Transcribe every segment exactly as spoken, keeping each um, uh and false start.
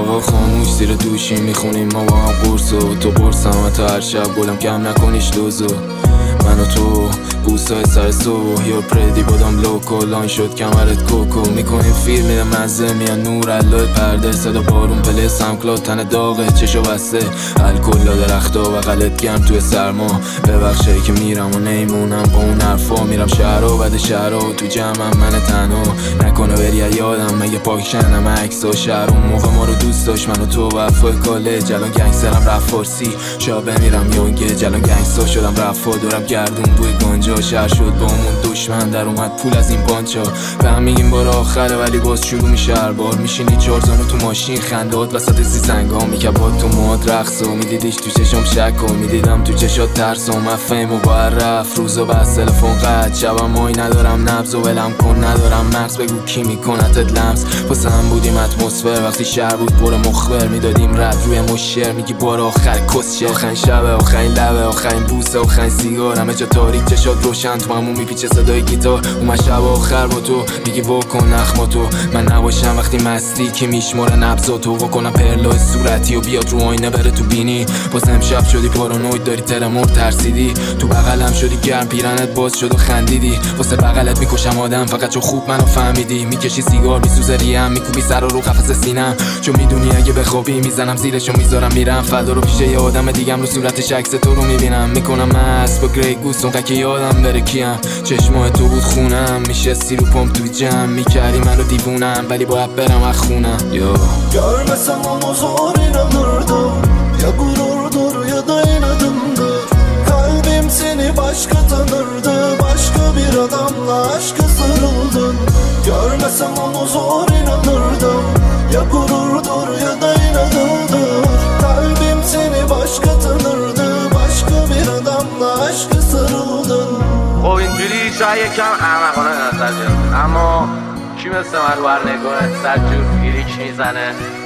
آقا خاموش زیر دوشی میخونیم ما با هم قرص و تو برسم و تا هر شب گلم کم نکنیش دوزو من و تو بوسای سر صبح یا پردی بادم لوکو لان شد کمرت کوکو میکنیم فیلم میده مزه میان نور علای پرده صدا بارون پله سمکلاد تن داغه چشو بسته الکلا درختا و غلط گرم توی سرما ببخشایی که میرم و نیمونم با اون حرفا میرم شهر و بعد شهر و تو جمعم من تنها نکنه بری یادم مگه پاکشنم عکس و شهر اون موقع ما رو دوست داشت من و تو وفای کالج الان گنگسترم رفت فارسی شا بمیرم یونگه جلان گنگستر شدم رفا دورم گردون بوی گنجا شهر شد با همون دشمن در اومد پول از این پانچا به هم میگیم بار آخره ولی باز شروع میشه هر بار میشینی چهار زانو تو ماشین خندهات وسط زیزنگا میکبات تو مواد رقص و میدیدیش تو چشم شک و میدیدم تو چشات ترس و مفهم و باید رفت روزا بس تلفن قد شبم مای ندارم نبض و ولم کن ندارم مغز بگو کی میکنتت لمس واسه هم بودیم اتمسفر وقتی شهر بود پر مخبر میدادیم رد روی مشر میگی بار آخر کسشه آخرین شب آخرین لبه آخرین بوسه آخرین سیگار همه جا تاریک چشات روشن تو همون میپیچه صدای گیتار اومد شب آخر با تو میگی واکن نخماتو من نباشم وقتی مستی که میشماره نبضاتو واکنم پرلای صورتی و بیاد رو آینه بره تو بینی باز امشب شدی پارانوید داری ترمور ترسیدی تو بغلم شدی گرم پیرنت باز شد و خندیدی واسه بغلت میکشم آدم فقط چون خوب منو فهمیدی میکشی سیگار میسوزه ریم میکوبی سر رو قفس سینم چون میدونی اگه بخوابی میزنم زیرشو میذارم میرم فدا رو پیش یه آدم دیگم رو صورتش عکس تو رو میبینم میکنم مست با گری گوست اون که یادم بره کیم چشمای تو بود خونم میشستی رو پمپ تو جمع میکردی منو دیوونم ولی باید برم از خونم yo. Görmesem onu zor inanırdım ya gururdur ya da inadımdır kalbim seni başka tanırdı başka bir adamla aşka sarıldın görmesem onu zor inanırdım ya gururdur ya da inadımdır kalbim seni başka tanırdı başka bir adamla aşka sarıldın. خب اینجوری شاید یکم احمقانه نظر بیاد اما کی مثل من رو هر نگاه صد جور گیریک میزنه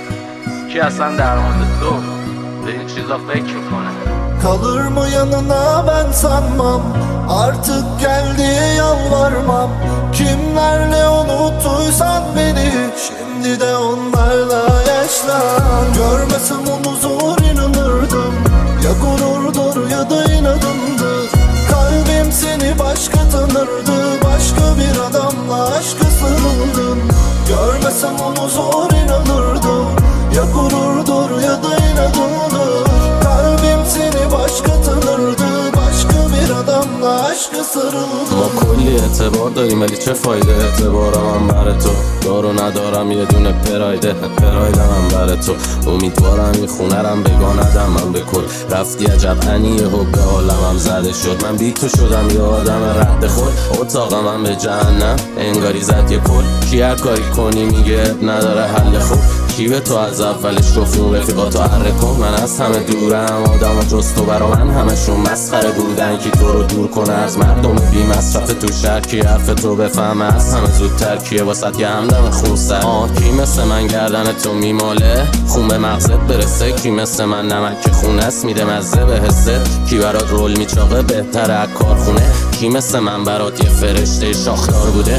کی اصلا در مورد تو به این چیزا فکر میکنه Kalır mı yanına ben sanmam artık gel diye yalvarmam kimlerle unuttuysan beni şimdi de onlarla yaşlan görmesem onu zor inanırdım ya gururdur ya da inadımdır kalbim seni başka tanırdı başka bir adamla aşka sarıldın görmesem onu zor inanırdım ya gururdur ya da inadımdır kalbim seni başka tanırdı başka bir adamla aşka sarıldın. ما کلی اعتبار داریم ولی چه فایده اعتبارم هم بر تو دارو ندارم یه دونه پرایده پرایدم هم بر تو امیدوارم این خونرم بگاندم من به کل رفتی عجب انی حب عالمم زده شد من بی تو شدم یه آدم رد خود اتاقم هم به جهنم انگاری زد یه پل کی هر کاری کنی میگه نداره حل خوب کی به تو از اولش گفت اون رفیقاتو حره کن من از همه دورم آدم و جز تو برا من همشون مسخره بودن کی تو رو دور کنه از مردم بی مصرف تو شهر کی حرف تو بفهمه از همه زودتر کیه واسط یه همدم خون سر آه کی مثل من گردن تو میماله خون به مغزت برسه کی مثل من نمک خون است میده مزه به حسه کی برات رول میچاقه بهتره از کارخونه کی مثل من برات یه فرشته شاخدار بوده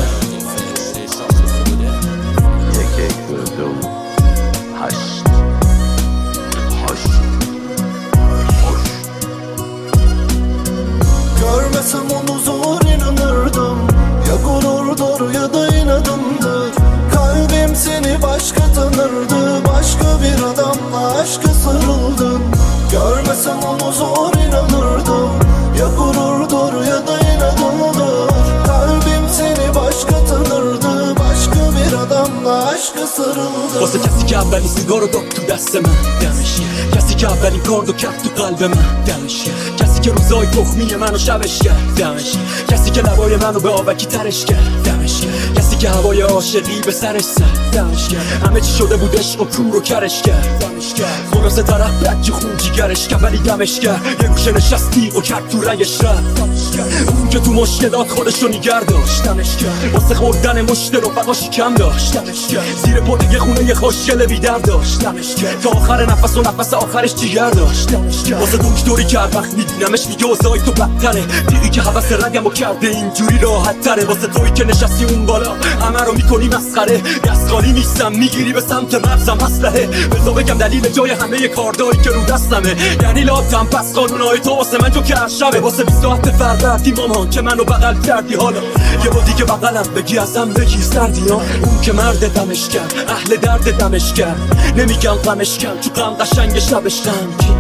Görmesem onu zor inanırdım ya gururdur ya da inadımdır kalbim seni başka tanırdı başka bir adamla aşka sarıldın görmesem onu zor inanırdım ya gururdur ya da inadımdır kalbim seni başka tanırdı başka bir adamla aşka sarıldın. واسه کسی که اولین سیگار رو داد تو دست من دمش کسی که اولین کاردو کرد تو قلب من دمش کسی که روزای تخمی منو شبش کرد دمش کسی که لبای منو به آبکی ترش کرد دمش کسی که هوای عاشقی به سرش زد دمش همه چی شده بود عشق و کور و کرش کرد دمش خلاصه طرف بکی خون جیگرش کرد ولی دمش کرد یه گوشه نشستی و کرد تو رگش رد اون که تو مشکلات خودشو نیگر داشت دمش واسه خوردن مشت رفقاشی کم داشت دمش زیر پل یه خونه یه خوشگل بیدر داشت دمش تا آخر نفس و نفس آخرش جیگر داشت واسه دکتری که هر وقت میبینمش میگه اوضاعی تو بدتره دیدی که حوث رگمو کرده اینجوری راحت تره واسه توی که نشستی اون بالا همه رو میکنی مسخره، دست خالی نیستم میگیری به سمت مغزم اسلحه. بذار بگم دلیل جای همه کاردایی که رو دستمه، یعنی لاتم پس قانونای تو واسه من جو که شبه. واسه بیست ساعت فروردی مامان که منو بغل کردی، حالا یه با دیگه بغلم بگی ازم بگیر سردی ها. اون که مرد دمش کرد، اهل درد دمش کرد، نمیگم غمش کن تو غم قشنگ شبش غمگین.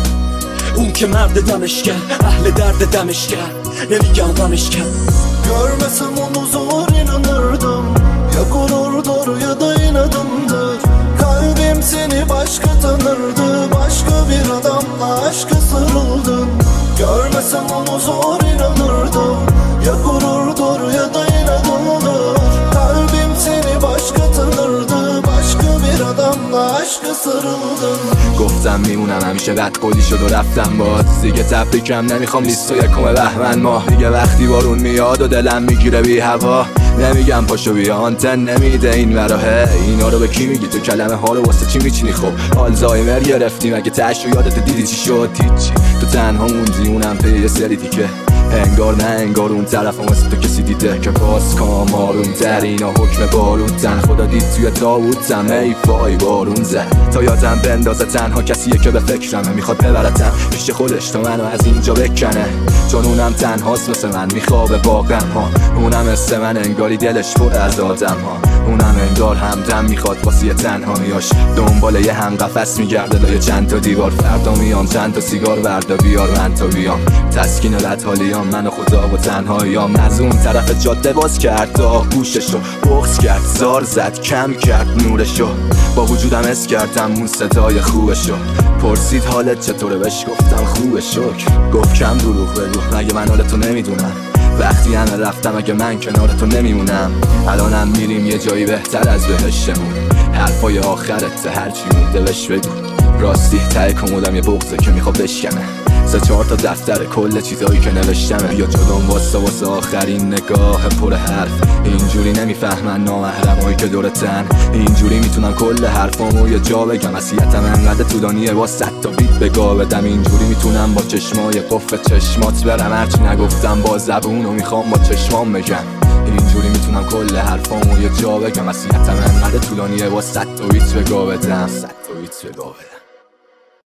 اون که مرد دمش کرد، اهل درد demiş gel, nemigan demişken. Görmesem onu zor inanırdım. Ya gururdur ya da inadımdır. Kalbim seni başka tanırdı. Başka bir adamla aşka sarıldın. Görmesem onu zor inanırdım. Ya gururdur ya da inadımdır. Kalbim seni başka tanırdı. Başka bir adamla aşka sarıldın. گفتم میمونم همیشه بد قولی شد و رفتم باز دیگه تبریکم نمیخوام لیست و یکم بهمن ماه دیگه وقتی بارون میاد و دلم میگیره بی هوا نمیگم پاشو بیا آنتن نمیده این وراهه اینا رو به کی میگی تو کلمه ها رو واسه چی میچینی خب آلزایمر گرفتی مگه تش رو یادت دیدی چی شد هیچی تو تنها موندی اونم پی یه سری دیگه انگار نه انگار اون طرف هم واسه تو کسی دیده که باز کام آروم تر اینا حکم بارون تن خدا دید توی تابوتم ای وای بارون زد تا یادم بندازه تنها کسیه که به فکرمه میخواد ببرتم پیش خودش تا منو از اینجا بکنه چون اونم تنهاست مثل من میخوابه با غم ها اونم مثل من انگاری دلش پر از آدم ها اونم انگار همدم میخواد واسه تنهاییاش دنبال یه هم قفس میگرده لای چند تا دیوار فردا میام چند تا سیگار وردا بیار من تا بیام تسکین لط حالیام من و خدا و تنهاییام از اون طرف جاده باز کرد تا گوششو بغض کرد زار زد کم کرد نورشو با وجودم اس کردم اون صدای خوبشو پرسید حالت چطوره بهش گفتم خوبه شکر گفت کم دروغ بگو مگه من حالتو نمیدونم وقتی همه رفتم اگه من کنارتو نمیمونم الانم میریم یه جایی بهتر از بهشتمون حرفای آخرت هرچی مونده بهش بگو راستی ته کمودم یه بغضه که میخواد بشکنه سه چهار تا دفتر کل چیزایی که نوشتمه بیا جلوم واسه واسه آخرین نگاه پر حرف اینجوری نمیفهمن نامحرمایی که دورتن اینجوری میتونم کل حرفامو یه جا بگم وصیتم انقدر طولانیه با صد تا بیت بگا بدم اینجوری میتونم با چشمای قفل چشمات برم هرچی نگفتم با زبونو میخوام با چشمام بگم اینجوری میتونم کل حرفامو یه جا بگم وصیتم انقدر طولانیه با صد تا بیت بگا بدم صد تا بیت بگا بدم